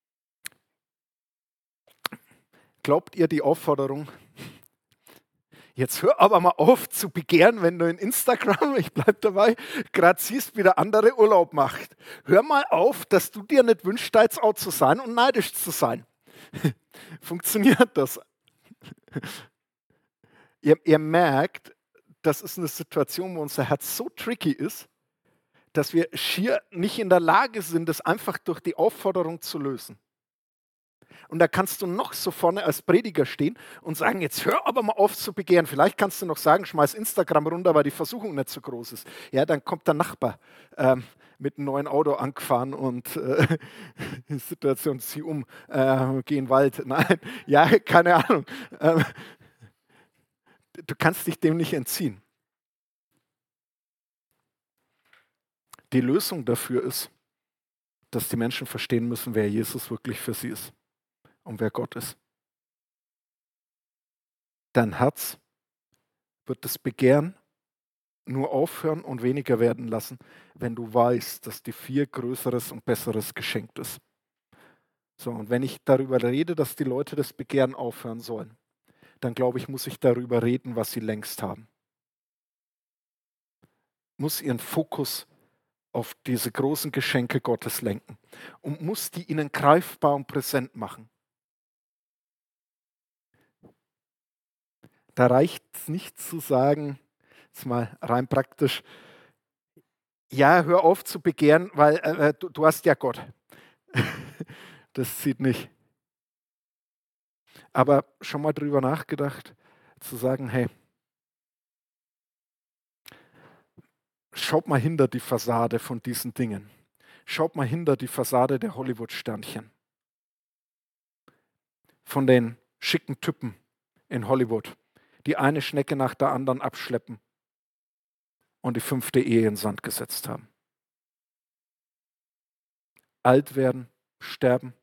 Speaker 1: Glaubt ihr die Aufforderung, jetzt hör aber mal auf zu begehren, wenn du in Instagram, ich bleib dabei, gerade siehst, wie der andere Urlaub macht. Hör mal auf, dass du dir nicht wünschst, stolz zu sein und neidisch zu sein. Funktioniert das? Ihr merkt, das ist eine Situation, wo unser Herz so tricky ist, dass wir schier nicht in der Lage sind, das einfach durch die Aufforderung zu lösen. Und da kannst du noch so vorne als Prediger stehen und sagen, jetzt hör aber mal auf zu begehren. Vielleicht kannst du noch sagen, schmeiß Instagram runter, weil die Versuchung nicht so groß ist. Ja, dann kommt der Nachbar mit einem neuen Auto angefahren und die Situation, zieh um, geh in den Wald. Nein, ja, keine Ahnung. Du kannst dich dem nicht entziehen. Die Lösung dafür ist, dass die Menschen verstehen müssen, wer Jesus wirklich für sie ist und wer Gott ist. Dein Herz wird das Begehren nur aufhören und weniger werden lassen, wenn du weißt, dass dir viel Größeres und Besseres geschenkt ist. So, und wenn ich darüber rede, dass die Leute das Begehren aufhören sollen, dann glaube ich, muss ich darüber reden, was sie längst haben. Muss ihren Fokus auf diese großen Geschenke Gottes lenken und muss die ihnen greifbar und präsent machen. Da reicht es nicht zu sagen, jetzt mal rein praktisch, ja, hör auf zu begehren, weil du hast ja Gott. Das zieht nicht. Aber schon mal drüber nachgedacht, zu sagen, hey, schaut mal hinter die Fassade von diesen Dingen. Schaut mal hinter die Fassade der Hollywood-Sternchen. Von den schicken Typen in Hollywood, die eine Schnecke nach der anderen abschleppen und die 5. Ehe in den Sand gesetzt haben. Alt werden, sterben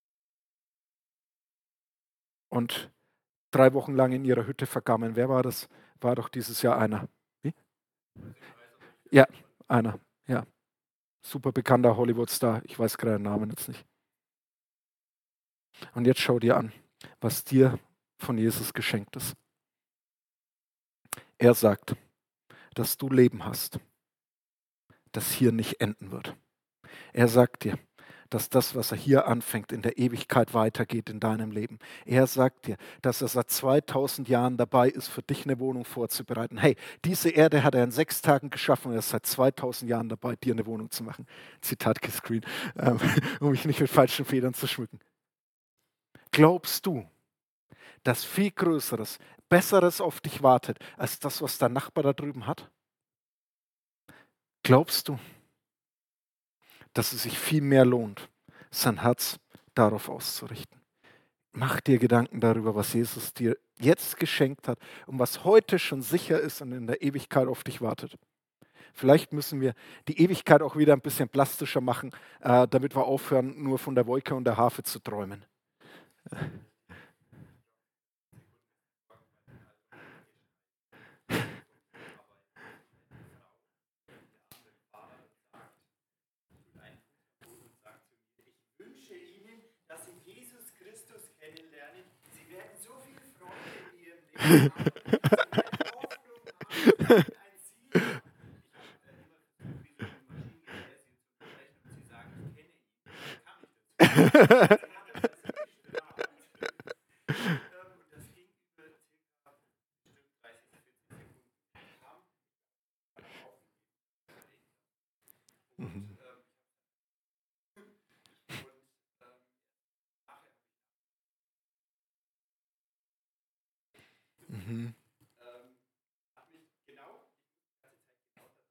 Speaker 1: und 3 Wochen lang in ihrer Hütte vergammeln. Wer war das? War doch dieses Jahr einer. Wie? Ja, einer. Ja. Super bekannter Hollywood-Star. Ich weiß gerade den Namen jetzt nicht. Und jetzt schau dir an, was dir von Jesus geschenkt ist. Er sagt, dass du Leben hast, das hier nicht enden wird. Er sagt dir, dass das, was er hier anfängt, in der Ewigkeit weitergeht in deinem Leben. Er sagt dir, dass er seit 2000 Jahren dabei ist, für dich eine Wohnung vorzubereiten. Hey, diese Erde hat er in 6 Tagen geschaffen und er ist seit 2000 Jahren dabei, dir eine Wohnung zu machen. Zitat gescreen, um mich nicht mit falschen Federn zu schmücken. Glaubst du, dass viel Größeres, Besseres auf dich wartet, als das, was dein Nachbar da drüben hat? Glaubst du, dass es sich viel mehr lohnt, sein Herz darauf auszurichten? Mach dir Gedanken darüber, was Jesus dir jetzt geschenkt hat und was heute schon sicher ist und in der Ewigkeit auf dich wartet. Vielleicht müssen wir die Ewigkeit auch wieder ein bisschen plastischer machen, damit wir aufhören, nur von der Wolke und der Harfe zu träumen.
Speaker 2: Wünsche Ihnen, dass Sie Jesus Christus kennenlernen. Sie werden so viel Freude in Ihrem Leben haben. Sie werden Hoffnung haben, ein Ziel haben. Ich habe immer versucht, wie so ein Maschinengewehr Sie zu unterbrechen und Sie sagen, ich kenne ihn. Dann kam ich dazu. Sie haben das gestrahlt. Und das ging über circa bestimmt 30, 40 Sekunden. Sie haben
Speaker 1: Mhm. Mhm.
Speaker 2: hat mich genau die ganze Zeit genau daran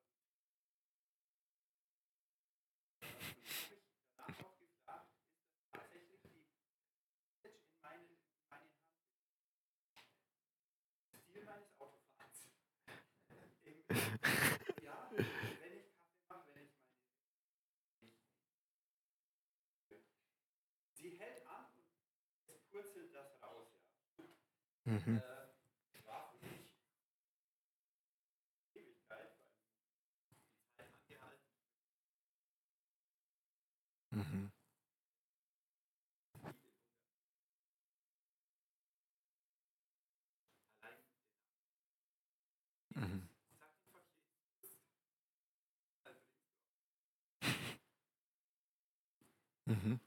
Speaker 2: und habe mich danach auch gefragt, ist das tatsächlich die Message in meinen Hand, Stil meines Autofahrens. Ja, wenn ich Kaffee mache, wenn ich sie hält an und es purzelt das raus, ja.
Speaker 1: Mhm.
Speaker 2: War für mich Ewigkeit, weil die Zeit angehalten.
Speaker 1: Mhm.
Speaker 2: Allein
Speaker 1: Mhm.
Speaker 2: sagt einfach Jesus.
Speaker 1: Mhm.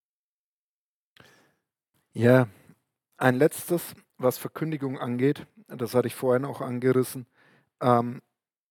Speaker 1: Ja, ein letztes, was Verkündigung angeht, das hatte ich vorhin auch angerissen, ähm,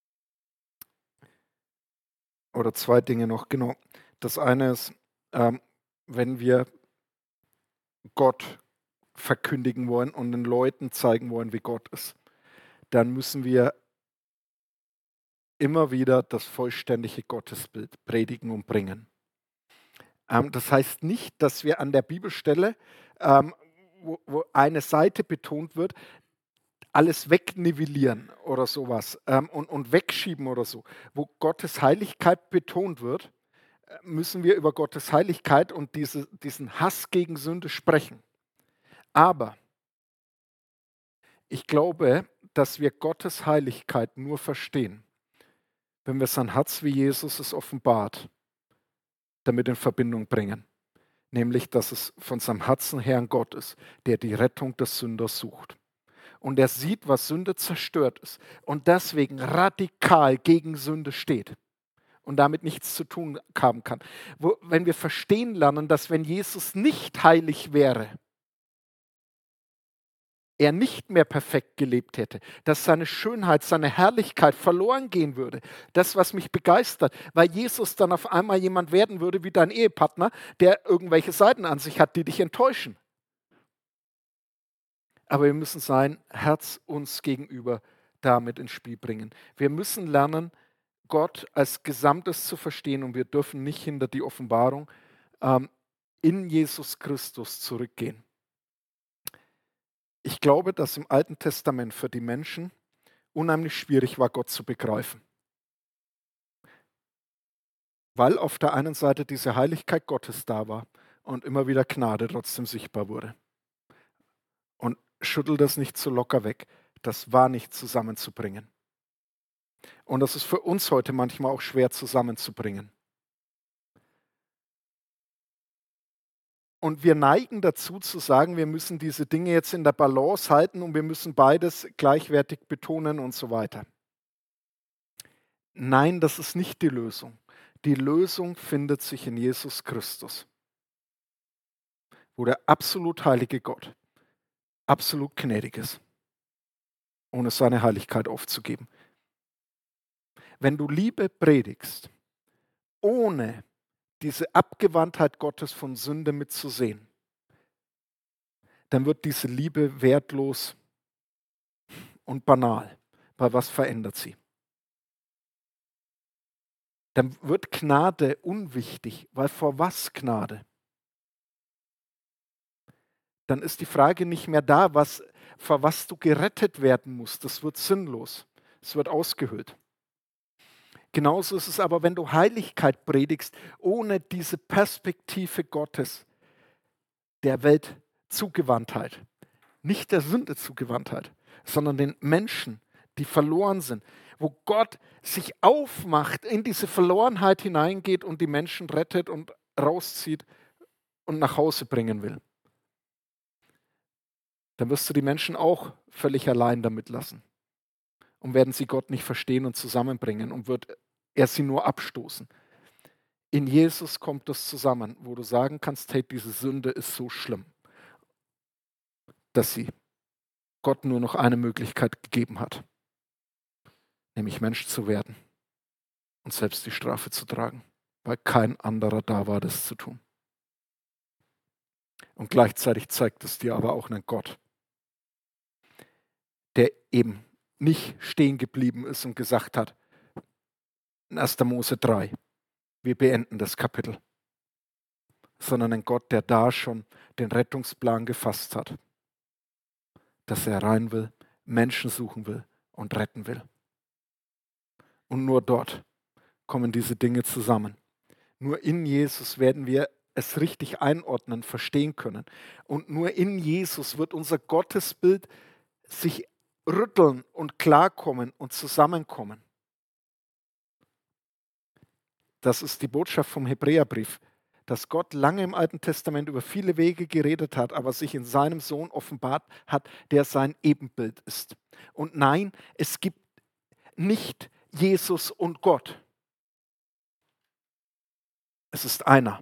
Speaker 1: oder 2 Dinge noch, genau. Das eine ist, ähm, wenn wir Gott verkündigen wollen und den Leuten zeigen wollen, wie Gott ist, dann müssen wir immer wieder das vollständige Gottesbild predigen und bringen. Das heißt nicht, dass wir an der Bibelstelle, wo eine Seite betont wird, alles wegnivellieren oder sowas und wegschieben oder so. Wo Gottes Heiligkeit betont wird, müssen wir über Gottes Heiligkeit und diesen Hass gegen Sünde sprechen. Aber ich glaube, dass wir Gottes Heiligkeit nur verstehen, wenn wir sein Herz, wie Jesus es offenbart, damit in Verbindung bringen. Nämlich, dass es von seinem Herzen her ein Gott ist, der die Rettung des Sünders sucht. Und er sieht, was Sünde zerstört ist und deswegen radikal gegen Sünde steht und damit nichts zu tun haben kann. Wenn wir verstehen lernen, dass wenn Jesus nicht heilig wäre, er nicht mehr perfekt gelebt hätte, dass seine Schönheit, seine Herrlichkeit verloren gehen würde. Das, was mich begeistert, weil Jesus dann auf einmal jemand werden würde wie dein Ehepartner, der irgendwelche Seiten an sich hat, die dich enttäuschen. Aber wir müssen sein Herz uns gegenüber damit ins Spiel bringen. Wir müssen lernen, Gott als Gesamtes zu verstehen und wir dürfen nicht hinter die Offenbarung in Jesus Christus zurückgehen. Ich glaube, dass im Alten Testament für die Menschen unheimlich schwierig war, Gott zu begreifen. Weil auf der einen Seite diese Heiligkeit Gottes da war und immer wieder Gnade trotzdem sichtbar wurde. Und schüttel das nicht so locker weg. Das war nicht zusammenzubringen. Und das ist für uns heute manchmal auch schwer zusammenzubringen. Und wir neigen dazu zu sagen, wir müssen diese Dinge jetzt in der Balance halten und wir müssen beides gleichwertig betonen und so weiter. Nein, das ist nicht die Lösung. Die Lösung findet sich in Jesus Christus, wo der absolut heilige Gott absolut gnädig ist, ohne seine Heiligkeit aufzugeben. Wenn du Liebe predigst, ohne diese Abgewandtheit Gottes von Sünde mitzusehen, dann wird diese Liebe wertlos und banal. Weil was verändert sie? Dann wird Gnade unwichtig, weil vor was Gnade? Dann ist die Frage nicht mehr da, vor was du gerettet werden musst. Das wird sinnlos. Es wird ausgehöhlt. Genauso ist es aber, wenn du Heiligkeit predigst, ohne diese Perspektive Gottes, der Welt Zugewandtheit, nicht der Sünde Zugewandtheit, sondern den Menschen, die verloren sind, wo Gott sich aufmacht, in diese Verlorenheit hineingeht und die Menschen rettet und rauszieht und nach Hause bringen will. Dann wirst du die Menschen auch völlig allein damit lassen. Und werden sie Gott nicht verstehen und zusammenbringen und wird er sie nur abstoßen. In Jesus kommt das zusammen, wo du sagen kannst, hey, diese Sünde ist so schlimm, dass sie Gott nur noch eine Möglichkeit gegeben hat, nämlich Mensch zu werden und selbst die Strafe zu tragen, weil kein anderer da war, das zu tun. Und gleichzeitig zeigt es dir aber auch einen Gott, der eben nicht stehen geblieben ist und gesagt hat, in 1. Mose 3, wir beenden das Kapitel, sondern ein Gott, der da schon den Rettungsplan gefasst hat, dass er rein will, Menschen suchen will und retten will. Und nur dort kommen diese Dinge zusammen. Nur in Jesus werden wir es richtig einordnen, verstehen können. Und nur in Jesus wird unser Gottesbild sich rütteln und klarkommen und zusammenkommen. Das ist die Botschaft vom Hebräerbrief, dass Gott lange im Alten Testament über viele Wege geredet hat, aber sich in seinem Sohn offenbart hat, der sein Ebenbild ist. Und nein, es gibt nicht Jesus und Gott. Es ist einer.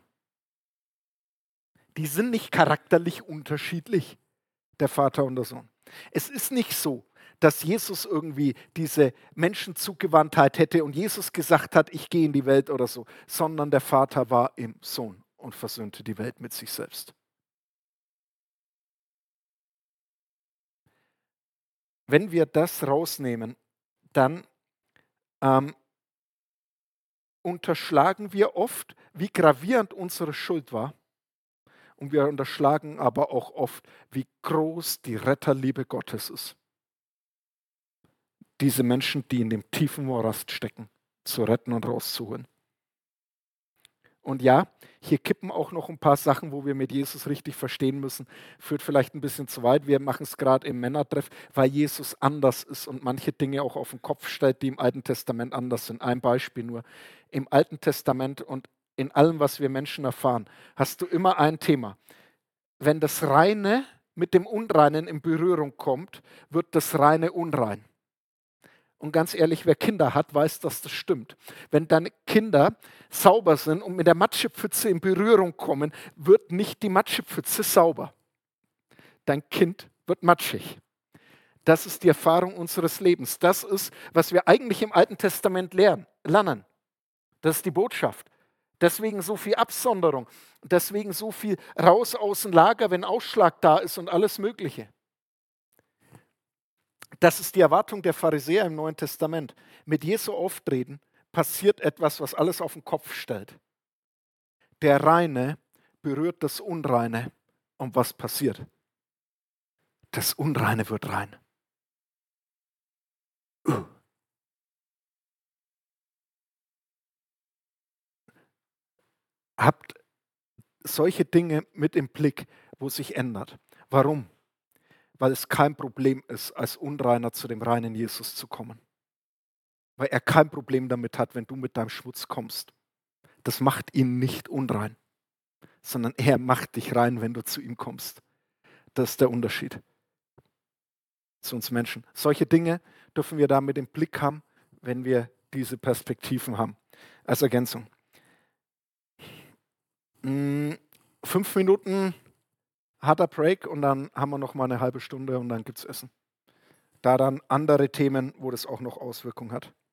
Speaker 1: Die sind nicht charakterlich unterschiedlich, der Vater und der Sohn. Es ist nicht so, dass Jesus irgendwie diese Menschenzugewandtheit hätte und Jesus gesagt hat, ich gehe in die Welt oder so, sondern der Vater war im Sohn und versöhnte die Welt mit sich selbst. Wenn wir das rausnehmen, dann unterschlagen wir oft, wie gravierend unsere Schuld war. Und wir unterschlagen aber auch oft, wie groß die Retterliebe Gottes ist. Diese Menschen, die in dem tiefen Morast stecken, zu retten und rauszuholen. Und ja, hier kippen auch noch ein paar Sachen, wo wir mit Jesus richtig verstehen müssen. Führt vielleicht ein bisschen zu weit. Wir machen es gerade im Männertreff, weil Jesus anders ist und manche Dinge auch auf den Kopf stellt, die im Alten Testament anders sind. Ein Beispiel nur. Im Alten Testament und in allem, was wir Menschen erfahren, hast du immer ein Thema. Wenn das Reine mit dem Unreinen in Berührung kommt, wird das Reine unrein. Und ganz ehrlich, wer Kinder hat, weiß, dass das stimmt. Wenn deine Kinder sauber sind und mit der Matschepfütze in Berührung kommen, wird nicht die Matschepfütze sauber. Dein Kind wird matschig. Das ist die Erfahrung unseres Lebens. Das ist, was wir eigentlich im Alten Testament lernen. Das ist die Botschaft. Deswegen so viel Absonderung. Deswegen so viel raus aus dem Lager, wenn Ausschlag da ist und alles Mögliche. Das ist die Erwartung der Pharisäer im Neuen Testament. Mit Jesu Auftreten passiert etwas, was alles auf den Kopf stellt. Der Reine berührt das Unreine. Und was passiert? Das Unreine wird rein. Habt solche Dinge mit im Blick, wo sich ändert. Warum? Weil es kein Problem ist, als Unreiner zu dem reinen Jesus zu kommen. Weil er kein Problem damit hat, wenn du mit deinem Schmutz kommst. Das macht ihn nicht unrein, sondern er macht dich rein, wenn du zu ihm kommst. Das ist der Unterschied zu uns Menschen. Solche Dinge dürfen wir da mit im Blick haben, wenn wir diese Perspektiven haben. Als Ergänzung. 5 Minuten harter Break und dann haben wir noch mal eine halbe Stunde und dann gibt es Essen. Da dann andere Themen, wo das auch noch Auswirkungen hat.